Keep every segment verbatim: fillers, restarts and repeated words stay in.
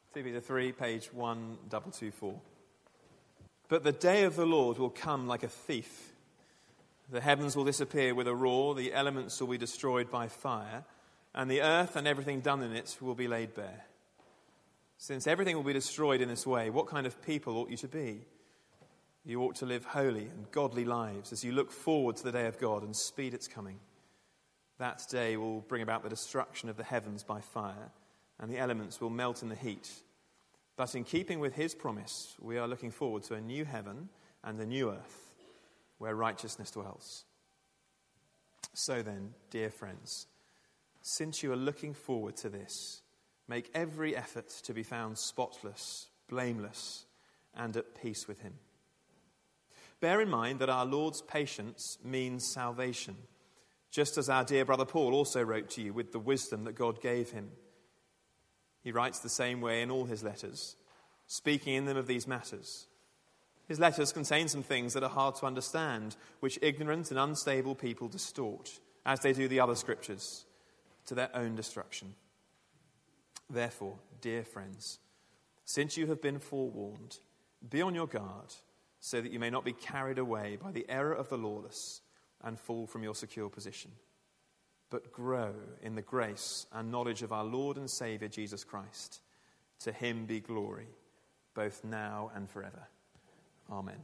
Second Peter three, page one two two four. But the day of the Lord will come like a thief. The heavens will disappear with a roar, the elements will be destroyed by fire, and the earth and everything done in it will be laid bare. Since everything will be destroyed in this way, what kind of people ought you to be? You ought to live holy and godly lives as you look forward to the day of God and speed its coming. That day will bring about the destruction of the heavens by fire, and the elements will melt in the heat. But in keeping with his promise, we are looking forward to a new heaven and a new earth, where righteousness dwells. So then, dear friends, since you are looking forward to this, make every effort to be found spotless, blameless, and at peace with him. Bear in mind that our Lord's patience means salvation, just as our dear brother Paul also wrote to you with the wisdom that God gave him. He writes the same way in all his letters, speaking in them of these matters. His letters contain some things that are hard to understand, which ignorant and unstable people distort, as they do the other scriptures, to their own destruction. Therefore, dear friends, since you have been forewarned, be on your guard, so that you may not be carried away by the error of the lawless and fall from your secure position, but grow in the grace and knowledge of our Lord and Saviour Jesus Christ. To him be glory, both now and forever. Amen.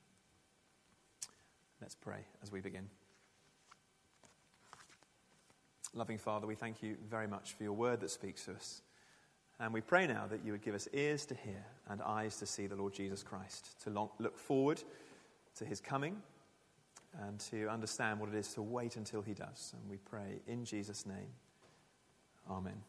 Let's pray as we begin. Loving Father, we thank you very much for your word that speaks to us. And we pray now that you would give us ears to hear and eyes to see the Lord Jesus Christ, to long, look forward to his coming and to understand what it is to wait until he does. And we pray in Jesus' name. Amen.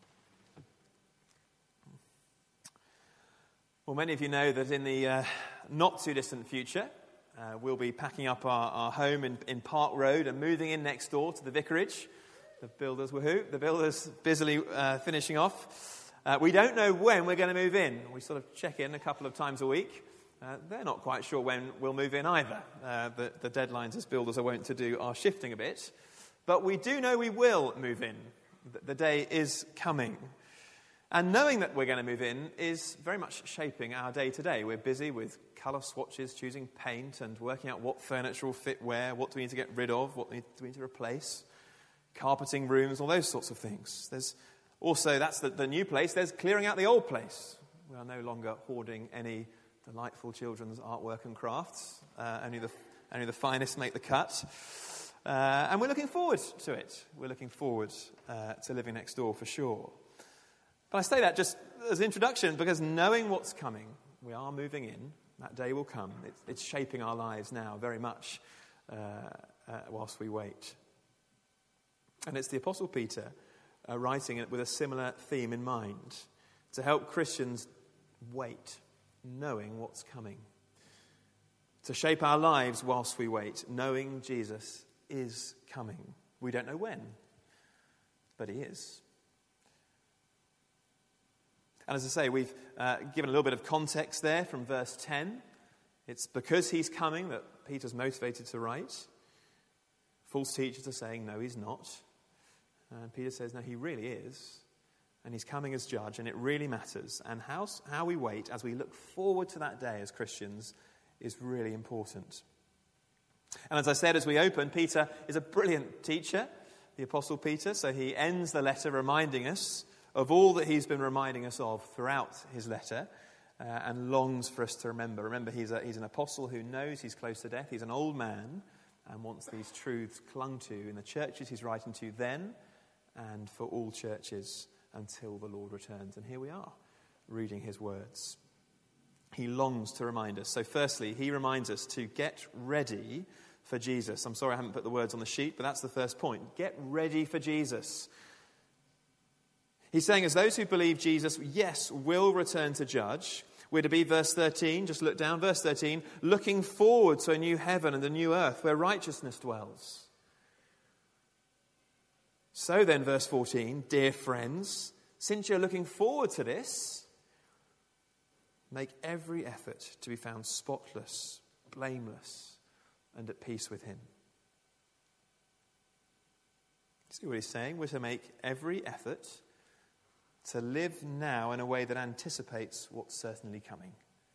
Well, many of you know that in the uh, not-too-distant future, uh, we'll be packing up our, our home in, in Park Road and moving in next door to the vicarage. The builders, woohoo, the builders busily uh, finishing off. Uh, we don't know when we're going to move in. We sort of check in a couple of times a week. Uh, they're not quite sure when we'll move in either. Uh, the, the deadlines as builders are wont to do are shifting a bit. But we do know we will move in. The, the day is coming. And knowing that we're going to move in is very much shaping our day-to-day. We're busy with colour swatches, choosing paint, and working out what furniture will fit where, what do we need to get rid of, what do we need to replace, carpeting rooms, all those sorts of things. There's also, that's the, the new place, there's clearing out the old place. We are no longer hoarding any delightful children's artwork and crafts. Uh, only, the, only the finest make the cut. Uh, and we're looking forward to it. We're looking forward uh, to living next door for sure. But I say that just as an introduction because knowing what's coming, we are moving in, that day will come. It's, it's shaping our lives now very much uh, uh, whilst we wait. And it's the Apostle Peter uh, writing it with a similar theme in mind, to help Christians wait, knowing what's coming. To shape our lives whilst we wait, knowing Jesus is coming. We don't know when, but he is. And as I say, we've uh, given a little bit of context there from verse ten. It's because he's coming that Peter's motivated to write. False teachers are saying, no, he's not. And Peter says, no, he really is. And he's coming as judge, and it really matters. And how, how we wait as we look forward to that day as Christians is really important. And as I said as we open, Peter is a brilliant teacher, the Apostle Peter. So he ends the letter reminding us of all that he's been reminding us of throughout his letter uh, and longs for us to remember. Remember, he's, a, he's an apostle who knows he's close to death. He's an old man and wants these truths clung to in the churches he's writing to then and for all churches until the Lord returns. And here we are, reading his words. He longs to remind us. So firstly, he reminds us to get ready for Jesus. I'm sorry I haven't put the words on the sheet, but that's the first point. Get ready for Jesus. He's saying as those who believe Jesus, yes, will return to judge. We're to be, verse thirteen, just look down, verse thirteen, looking forward to a new heaven and a new earth where righteousness dwells. So then, verse fourteen, dear friends, since you're looking forward to this, make every effort to be found spotless, blameless, and at peace with him. See what he's saying? We're to make every effort to live now in a way that anticipates what's certainly coming.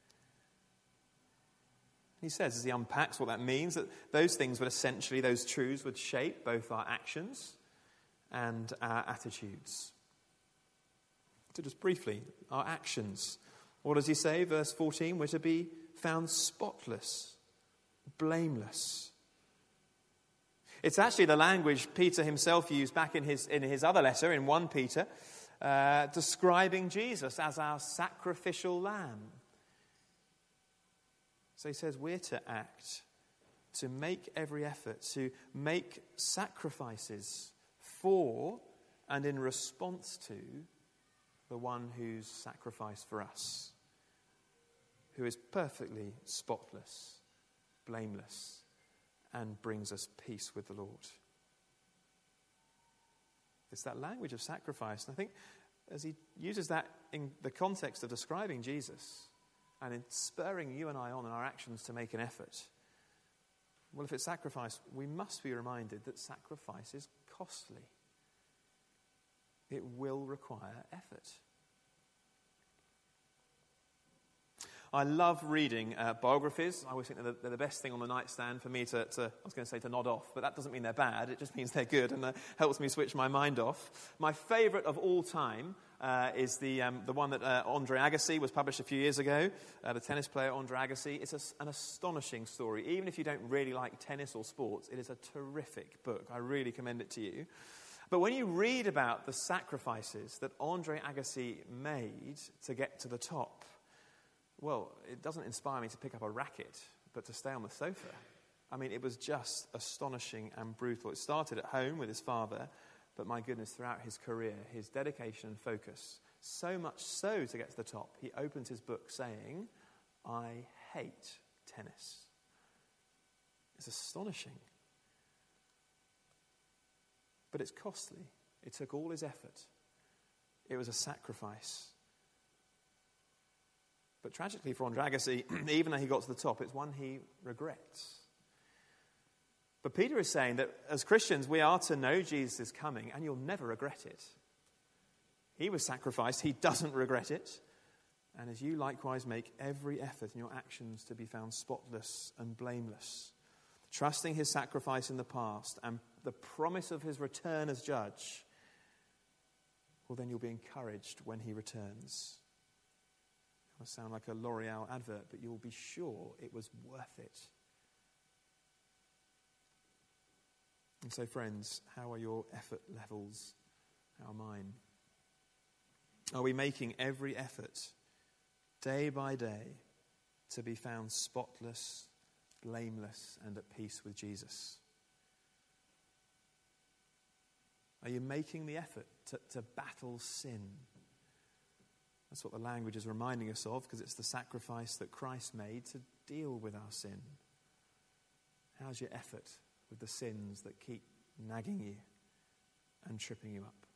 He says, as he unpacks what that means, that those things would essentially, those truths would shape both our actions and our attitudes. So just briefly, our actions. What does he say? Verse fourteen, we're to be found spotless, blameless. It's actually the language Peter himself used back in his, in his other letter, in First Peter, uh, describing Jesus as our sacrificial lamb. So he says we're to act, to make every effort, to make sacrifices for and in response to the one who's sacrificed for us, who is perfectly spotless, blameless, and brings us peace with the Lord. It's that language of sacrifice. And I think as he uses that in the context of describing Jesus and in spurring you and I on in our actions to make an effort, well, if it's sacrifice, we must be reminded that sacrifice is costly. It will require effort. I love reading uh, biographies. I always think they're the, they're the best thing on the nightstand for me to, to, I was going to say to nod off, but that doesn't mean they're bad. It just means they're good and uh, helps me switch my mind off. My favourite of all time uh, is the um, the one that uh, Andre Agassi was published a few years ago, uh, the tennis player Andre Agassi. It's a, an astonishing story. Even if you don't really like tennis or sports, it is a terrific book. I really commend it to you. But when you read about the sacrifices that Andre Agassi made to get to the top, well, it doesn't inspire me to pick up a racket, but to stay on the sofa. I mean, it was just astonishing and brutal. It started at home with his father, but my goodness, throughout his career, his dedication and focus, so much so to get to the top, he opens his book saying, I hate tennis. It's astonishing. But it's costly. It took all his effort. It was a sacrifice. But tragically for Andre Agassi, even though he got to the top, it's one he regrets. But Peter is saying that as Christians, we are to know Jesus is coming, and you'll never regret it. He was sacrificed. He doesn't regret it. And as you likewise make every effort in your actions to be found spotless and blameless, trusting his sacrifice in the past and the promise of his return as judge, well, then you'll be encouraged when he returns. It will sound like a L'Oreal advert, but you'll be sure it was worth it. And so, friends, how are your effort levels? How are mine? Are we making every effort, day by day, to be found spotless, blameless, and at peace with Jesus? Are you making the effort to, to battle sin? That's what the language is reminding us of, because it's the sacrifice that Christ made to deal with our sin. How's your effort with the sins that keep nagging you and tripping you up?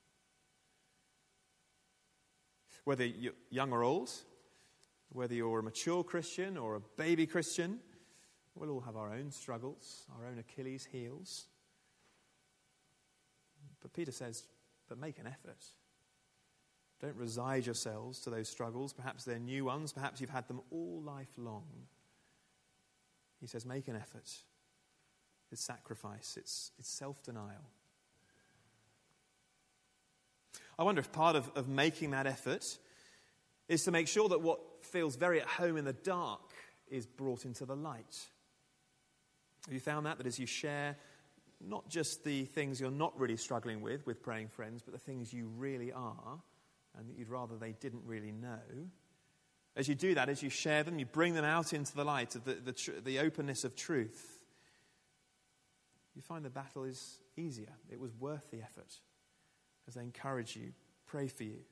Whether you're young or old, whether you're a mature Christian or a baby Christian, we'll all have our own struggles, our own Achilles heels. But Peter says, but make an effort. Don't resign yourselves to those struggles. Perhaps they're new ones. Perhaps you've had them all life long. He says, make an effort. It's sacrifice. It's, it's self-denial. I wonder if part of, of making that effort is to make sure that what feels very at home in the dark is brought into the light. Have you found that? That as you share not just the things you're not really struggling with, with praying friends, but the things you really are, and that you'd rather they didn't really know. As you do that, as you share them, you bring them out into the light of the, the, tr- the openness of truth, you find the battle is easier. It was worth the effort as they encourage you, pray for you.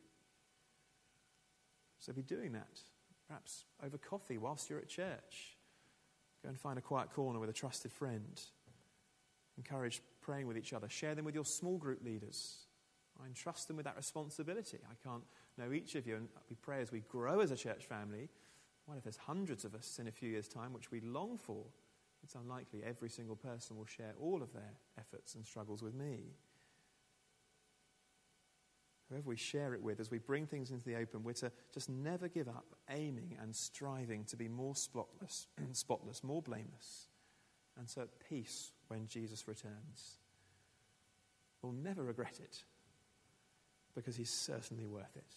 So be doing that, perhaps over coffee whilst you're at church. Go and find a quiet corner with a trusted friend. Encourage praying with each other. Share them with your small group leaders. I entrust them with that responsibility. I can't know each of you, and we pray as we grow as a church family. What if there's hundreds of us in a few years' time, which we long for? It's unlikely every single person will share all of their efforts and struggles with me. whoever we share it with, as we bring things into the open, we're to just never give up aiming and striving to be more spotless, spotless, more blameless, and so at peace when Jesus returns. We'll never regret it, because he's certainly worth it.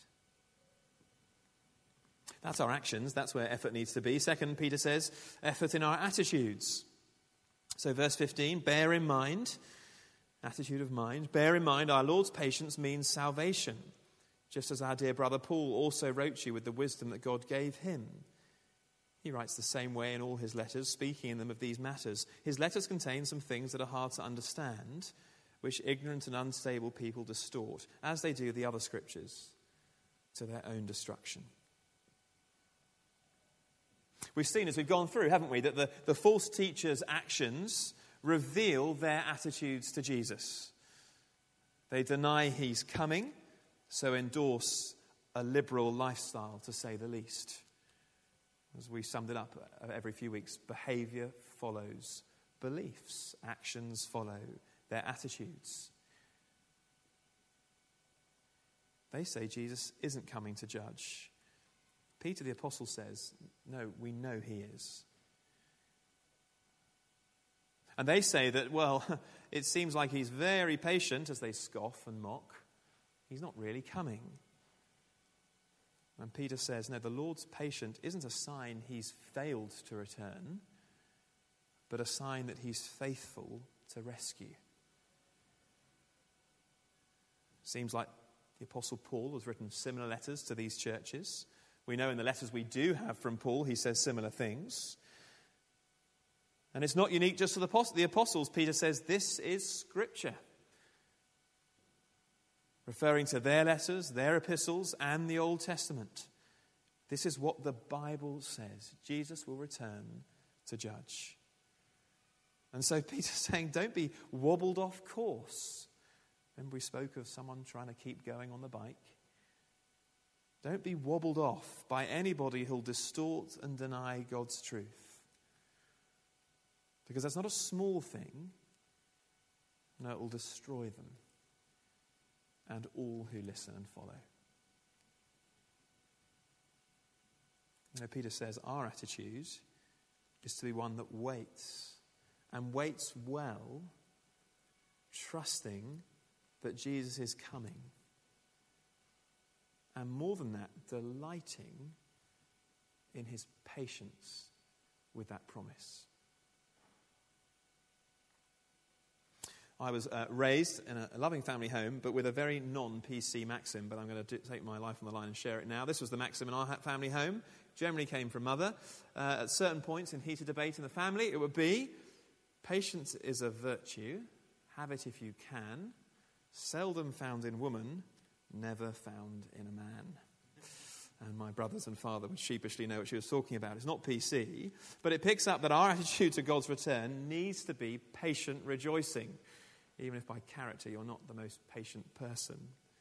That's our actions. That's where effort needs to be. Second, Peter says, effort in our attitudes. So verse fifteen, bear in mind, attitude of mind, bear in mind our Lord's patience means salvation, just as our dear brother Paul also wrote you with the wisdom that God gave him. He writes the same way in all his letters, speaking in them of these matters. His letters contain some things that are hard to understand, which ignorant and unstable people distort, as they do the other scriptures, to their own destruction. We've seen as we've gone through, haven't we, that the, the false teachers' actions reveal their attitudes to Jesus. They deny he's coming, so endorse a liberal lifestyle, to say the least. As we summed it up every few weeks, behaviour follows beliefs, actions follow their attitudes. They say Jesus isn't coming to judge. Peter the Apostle says, no, we know he is. And they say that, well, it seems like he's very patient, as they scoff and mock. He's not really coming. And Peter says, no, the Lord's patient isn't a sign he's failed to return, but a sign that he's faithful to rescue. Seems like the Apostle Paul has written similar letters to these churches. We know in the letters we do have from Paul, he says similar things. And it's not unique just to the apostles. Peter says this is Scripture. Referring to their letters, their epistles, and the Old Testament. This is what the Bible says. Jesus will return to judge. And so Peter's saying, don't be wobbled off course. Remember we spoke of someone trying to keep going on the bike? Don't be wobbled off by anybody who'll distort and deny God's truth. Because that's not a small thing. No, it will destroy them and all who listen and follow. You know, Peter says our attitude is to be one that waits, and waits well, trusting that Jesus is coming. And more than that, delighting in his patience with that promise. I was uh, raised in a loving family home, but with a very non-P C maxim, but I'm going to do, take my life on the line and share it now. This was the maxim in our family home. Generally came from mother. Uh, at certain points in heated debate in the family, it would be, patience is a virtue, have it if you can, seldom found in woman, never found in a man. And my brothers and father would sheepishly know what she was talking about. It's not P C, but it picks up that our attitude to God's return needs to be patient rejoicing, even if by character you're not the most patient person.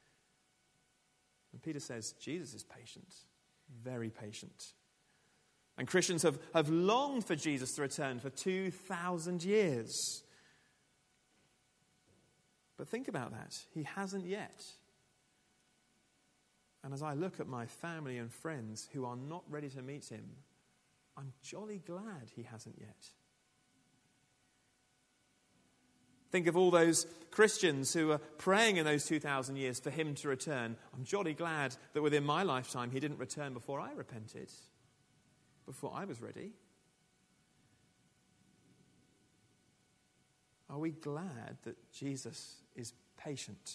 And Peter says Jesus is patient, very patient. And Christians have, have longed for Jesus to return for two thousand years. But think about that. He hasn't yet. And as I look at my family and friends who are not ready to meet him, I'm jolly glad he hasn't yet. Think of all those Christians who are praying in those two thousand years for him to return. I'm jolly glad that within my lifetime he didn't return before I repented, before I was ready. Are we glad that Jesus is patient?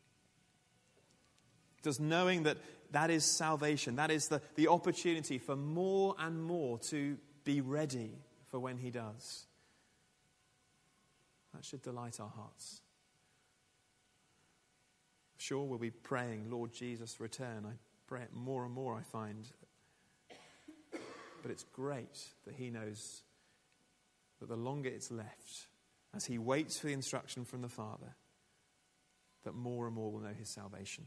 Does knowing that that is salvation, that is the, the opportunity for more and more to be ready for when he does. That should delight our hearts. Sure, we'll be praying, Lord Jesus, return. I pray it more and more, I find. But it's great that he knows that the longer it's left, as he waits for the instruction from the Father, that more and more will know his salvation.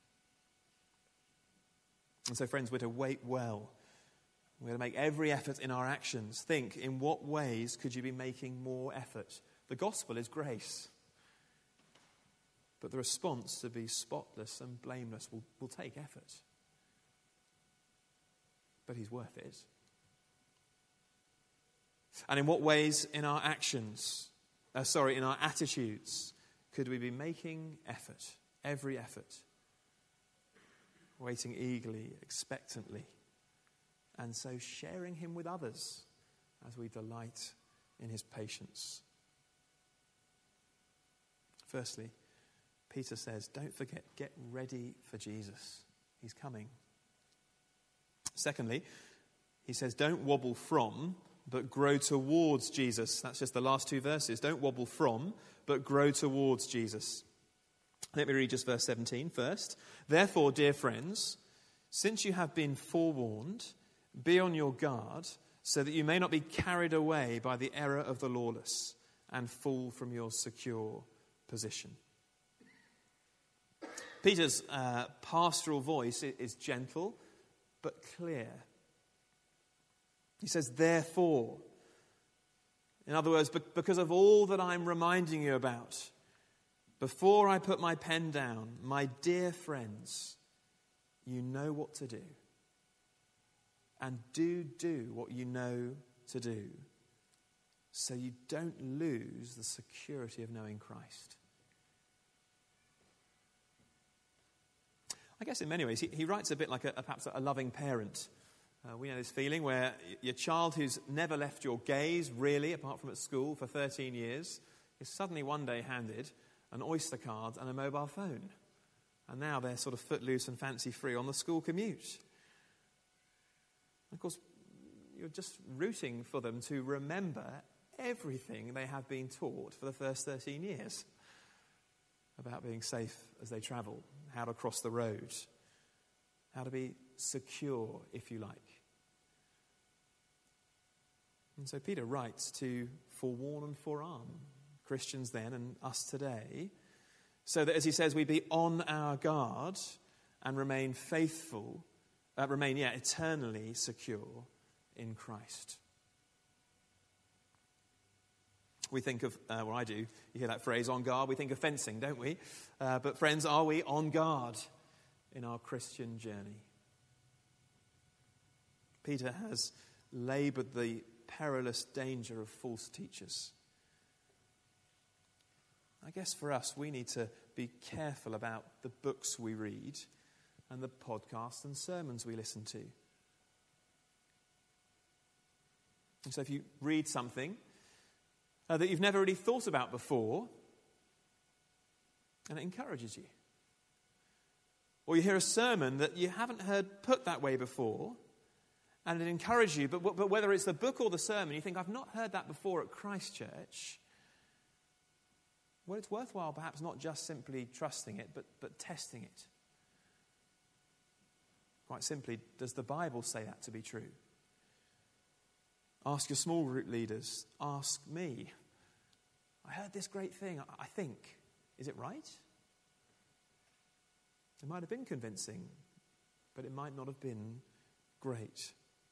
And so, friends, we're to wait well. We're to make every effort in our actions. Think, in what ways could you be making more effort? The gospel is grace. But the response to be spotless and blameless will, will take effort. But he's worth it. And in what ways in our actions, uh, sorry, in our attitudes, could we be making effort, every effort, waiting eagerly, expectantly, and so sharing him with others as we delight in his patience? Firstly, Peter says, don't forget, get ready for Jesus. He's coming. Secondly, he says, don't wobble from, but grow towards Jesus. That's just the last two verses. Don't wobble from, but grow towards Jesus. Let me read just verse seventeen first. Therefore, dear friends, since you have been forewarned, be on your guard, so that you may not be carried away by the error of the lawless and fall from your secure position. Peter's uh, pastoral voice is gentle but clear. He says, therefore. In other words, because of all that I'm reminding you about, before I put my pen down, my dear friends, you know what to do. And do do what you know to do, so you don't lose the security of knowing Christ. I guess in many ways, he, he writes a bit like a, a, perhaps a loving parent. Uh, we know this feeling where your child who's never left your gaze, really, apart from at school, for thirteen years, is suddenly one day handed an Oyster card and a mobile phone. And now they're sort of footloose and fancy-free on the school commute. Of course, you're just rooting for them to remember everything they have been taught for the first thirteen years about being safe as they travel, how to cross the road, how to be secure, if you like. And so Peter writes to forewarn and forearm Christians then and us today, so that, as he says, we be on our guard and remain faithful, uh, remain, yeah, eternally secure in Christ. We think of, uh, well, I do, you hear that phrase, on guard, we think of fencing, don't we? Uh, but friends, are we on guard in our Christian journey? Peter has laboured the perilous danger of false teachers. I guess for us, we need to be careful about the books we read and the podcasts and sermons we listen to. And so if you read something uh, that you've never really thought about before, and it encourages you, or you hear a sermon that you haven't heard put that way before, and it encourages you, but, but whether it's the book or the sermon, you think, I've not heard that before at Christ Church, well, it's worthwhile perhaps not just simply trusting it, but, but testing it. Quite simply, does the Bible say that to be true? Ask your small group leaders. Ask me. I heard this great thing, I think. Is it right? It might have been convincing, but it might not have been great.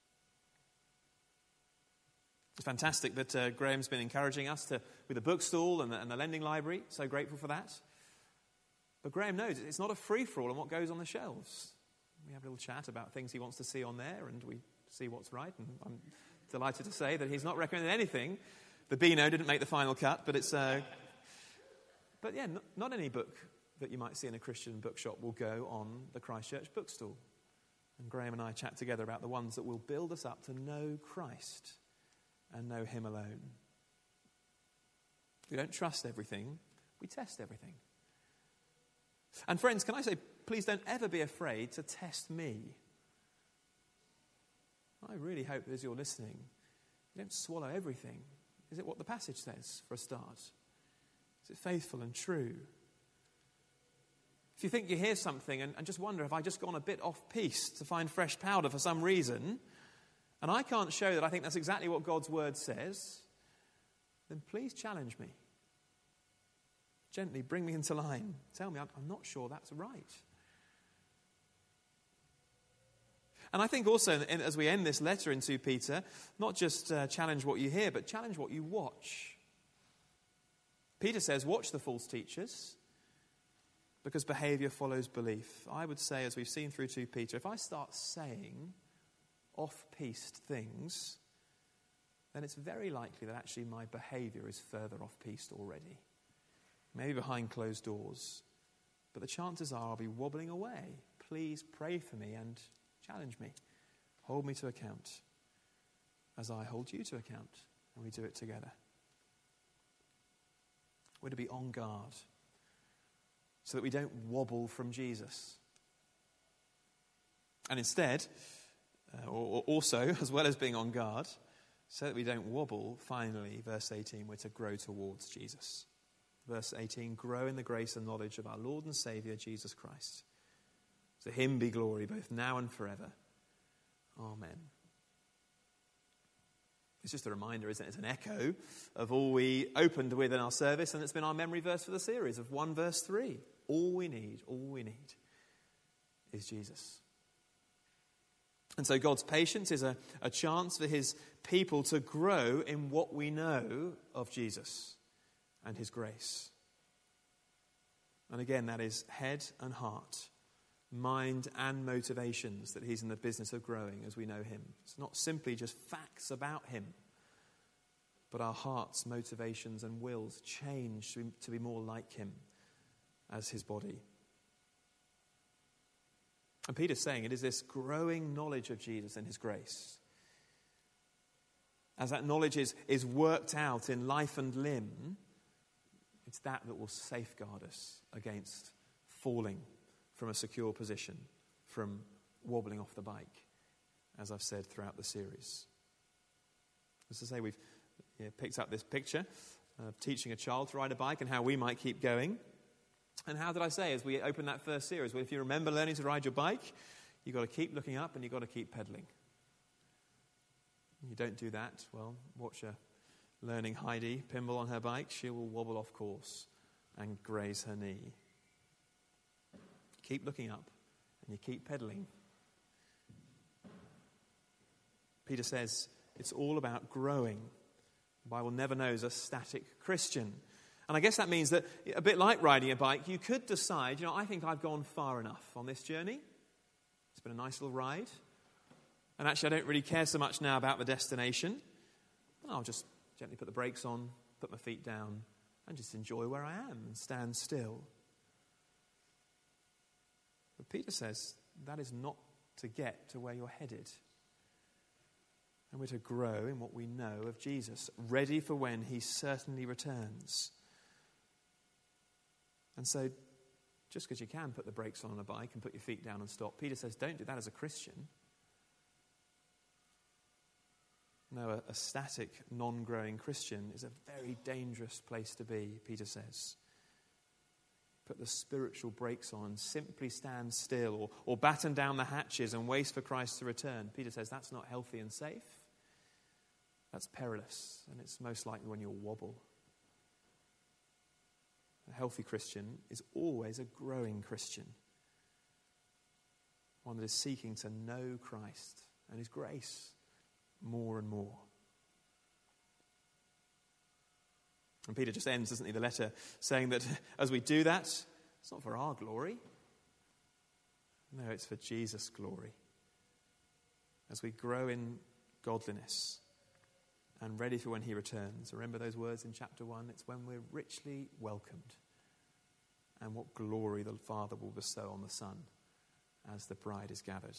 It's fantastic that uh, Graham's been encouraging us to with the bookstall and the, and the lending library. So grateful for that. But Graham knows it's not a free-for-all on what goes on the shelves. We have a little chat about things he wants to see on there, and we see what's right. And I'm delighted to say that he's not recommending anything. The Beano didn't make the final cut, but it's... Uh, but yeah, not, not any book that you might see in a Christian bookshop will go on the Christchurch bookstall. And Graham and I chat together about the ones that will build us up to know Christ and know him alone. We don't trust everything, we test everything. And friends, can I say, please don't ever be afraid to test me. I really hope that as you're listening, you don't swallow everything. Is it what the passage says, for a start? Is it faithful and true? If you think you hear something and, and just wonder, have I just gone a bit off-piece to find fresh powder for some reason, and I can't show that I think that's exactly what God's word says, then please challenge me. Gently bring me into line. Tell me, I'm, I'm not sure that's right. And I think also, as we end this letter in Second Peter, not just uh, challenge what you hear, but challenge what you watch. Peter says, watch the false teachers. because behaviour follows belief. I would say, as we've seen through Second Peter, if I start saying off-piste things, then it's very likely that actually my behaviour is further off-piste already. Maybe behind closed doors. But the chances are I'll be wobbling away. Please pray for me and challenge me. Hold me to account as I hold you to account, and we do it together. We're to be on guard so that we don't wobble from Jesus. And instead, uh, or, or also, as well as being on guard, so that we don't wobble, finally, verse eighteen, we're to grow towards Jesus. Verse eighteen, grow in the grace and knowledge of our Lord and Saviour, Jesus Christ. To him be glory both now and forever. Amen. It's just a reminder, isn't it? It's an echo of all we opened with in our service, and it's been our memory verse for the series of one verse three. All we need, all we need is Jesus. And so God's patience is a, a chance for his people to grow in what we know of Jesus and his grace. And again, that is head and heart, mind and motivations that he's in the business of growing as we know him. It's not simply just facts about him, but our hearts, motivations and wills change to be, to be more like him as his body. And Peter's saying it is this growing knowledge of Jesus and his grace. As that knowledge is, is worked out in life and limb, it's that that will safeguard us against falling from a secure position, from wobbling off the bike, as I've said throughout the series. As I say, we've yeah, picked up this picture of teaching a child to ride a bike and how we might keep going. And how did I say, as we open that first series, well, if you remember learning to ride your bike, you've got to keep looking up and you've got to keep pedaling. You don't do that, well, watch her learning Heidi Pimble on her bike. She will wobble off course and graze her knee. Keep looking up and you keep pedaling. Peter says it's all about growing. The Bible never knows a static Christian. And I guess that means that, a bit like riding a bike, you could decide, you know, I think I've gone far enough on this journey. It's been a nice little ride. And actually, I don't really care so much now about the destination. I'll just gently put the brakes on, put my feet down, and just enjoy where I am and stand still. But Peter says that is not to get to where you're headed. And we're to grow in what we know of Jesus, ready for when he certainly returns. And so, just because you can put the brakes on on a bike and put your feet down and stop, Peter says, don't do that as a Christian. No, a, a static, non-growing Christian is a very dangerous place to be, Peter says. Put the spiritual brakes on and simply stand still, or, or batten down the hatches and wait for Christ to return. Peter says that's not healthy and safe. That's perilous, and it's most likely when you'll wobble. A healthy Christian is always a growing Christian. One that is seeking to know Christ and his grace more and more. And Peter just ends, doesn't he, the letter saying that as we do that, it's not for our glory. No, it's for Jesus' glory. As we grow in godliness and ready for when he returns. Remember those words in chapter one? It's when we're richly welcomed. And what glory the Father will bestow on the Son as the bride is gathered.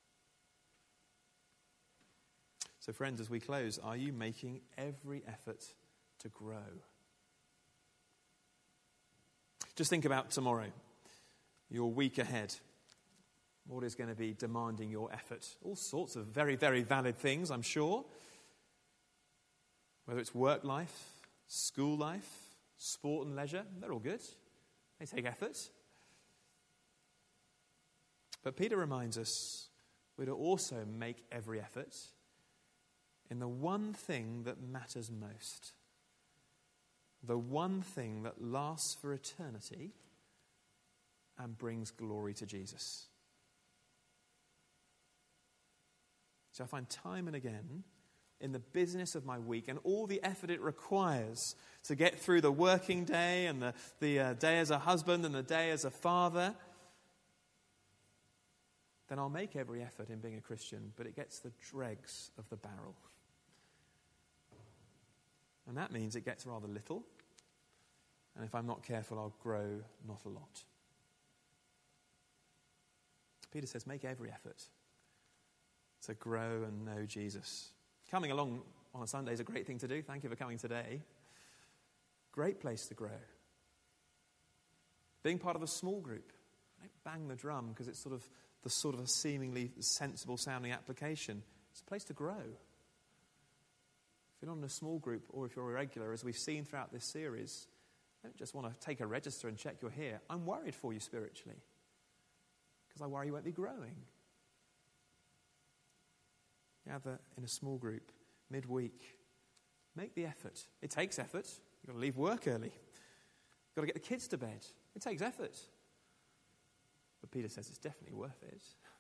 So friends, as we close, are you making every effort to grow? Just think about tomorrow, your week ahead. What is going to be demanding your effort? All sorts of very, very valid things, I'm sure. Whether it's work life, school life, sport and leisure, they're all good. They take effort. But Peter reminds us we're to also make every effort in the one thing that matters most. The one thing that lasts for eternity and brings glory to Jesus. So I find time and again in the business of my week and all the effort it requires to get through the working day and the, the uh, day as a husband and the day as a father, then I'll make every effort in being a Christian, but it gets the dregs of the barrel. And that means it gets rather little, and if I'm not careful, I'll grow not a lot. Peter says, make every effort to grow and know Jesus. Coming along on a Sunday is a great thing to do. Thank you for coming today. Great place to grow. Being part of a small group. Don't bang the drum because it's sort of the sort of a seemingly sensible sounding application. It's a place to grow. If you're not in a small group or if you're irregular, as we've seen throughout this series, don't just want to take a register and check you're here. I'm worried for you spiritually because I worry you won't be growing. Gather in a small group midweek. Make the effort. It takes effort. You've got to leave work early. You've got to get the kids to bed. It takes effort. But Peter says it's definitely worth it.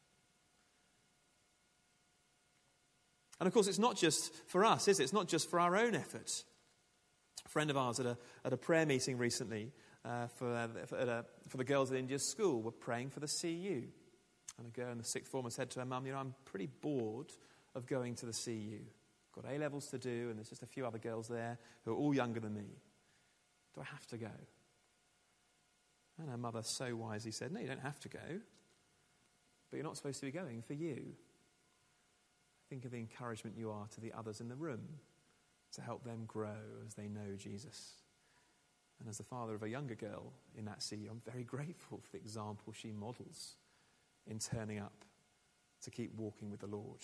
And of course, it's not just for us, is it? It's not just for our own effort. A friend of ours at a, at a prayer meeting recently uh, for, uh, for, at a, for the girls at India's school were praying for the C U. And a girl in the sixth form said to her mum, you know, I'm pretty bored of going to the C U. Got A-levels to do, and there's just a few other girls there who are all younger than me. Do I have to go? And her mother so wisely said, no, you don't have to go, but you're not supposed to be going for you. Think of the encouragement you are to the others in the room to help them grow as they know Jesus. And as the father of a younger girl in that C U, I'm very grateful for the example she models in turning up to keep walking with the Lord.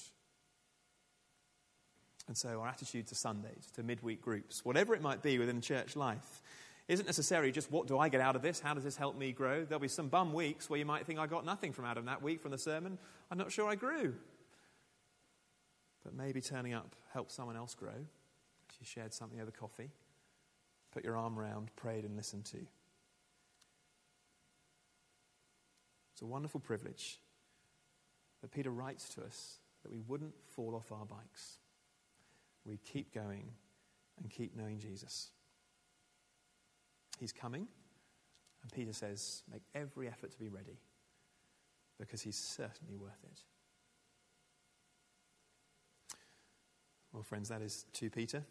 And so our attitude to Sundays, to midweek groups, whatever it might be within church life, isn't necessarily just what do I get out of this? How does this help me grow? There'll be some bum weeks where you might think I got nothing from out of that week from the sermon. I'm not sure I grew. But maybe turning up helped someone else grow. You shared something over coffee, put your arm around, prayed and listened to. It's a wonderful privilege that Peter writes to us that we wouldn't fall off our bikes. We keep going and keep knowing Jesus. He's coming, and Peter says, make every effort to be ready, because he's certainly worth it. Well, friends, that is Second Peter.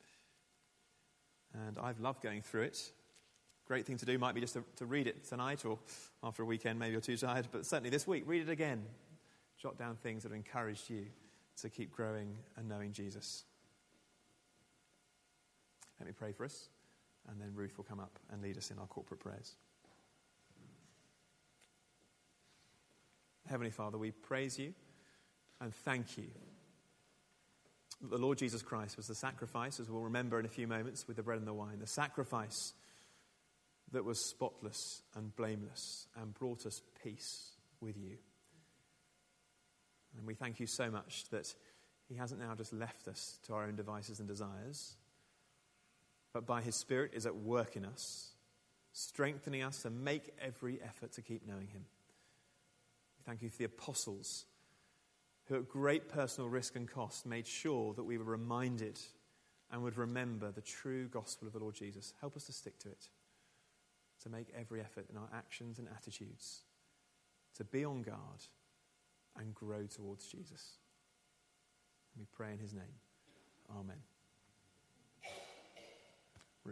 And I've loved going through it. Great thing to do might be just to, to read it tonight, or after a weekend, maybe you're too tired, but certainly this week, read it again. Jot down things that have encouraged you to keep growing and knowing Jesus. Let me pray for us, and then Ruth will come up and lead us in our corporate prayers. Heavenly Father, we praise you and thank you that the Lord Jesus Christ was the sacrifice, as we'll remember in a few moments with the bread and the wine, the sacrifice that was spotless and blameless and brought us peace with you. And we thank you so much that he hasn't now just left us to our own devices and desires, but by his Spirit is at work in us, strengthening us to make every effort to keep knowing him. We thank you for the apostles who at great personal risk and cost made sure that we were reminded and would remember the true gospel of the Lord Jesus. Help us to stick to it, to make every effort in our actions and attitudes, to be on guard and grow towards Jesus. And we pray in his name. Amen.